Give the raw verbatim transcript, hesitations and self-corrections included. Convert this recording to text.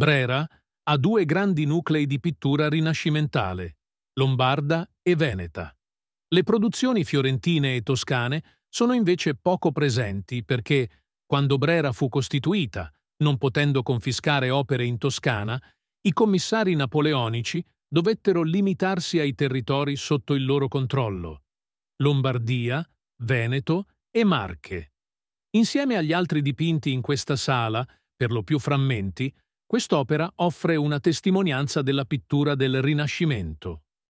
Brera ha due grandi nuclei di pittura rinascimentale, lombarda e veneta. Le produzioni fiorentine e toscane sono invece poco presenti perché, quando Brera fu costituita, non potendo confiscare opere in Toscana, i commissari napoleonici dovettero limitarsi ai territori sotto il loro controllo: Lombardia, Veneto e Marche. Insieme agli altri dipinti in questa sala, per lo più frammenti, quest'opera offre una testimonianza della pittura del Rinascimento.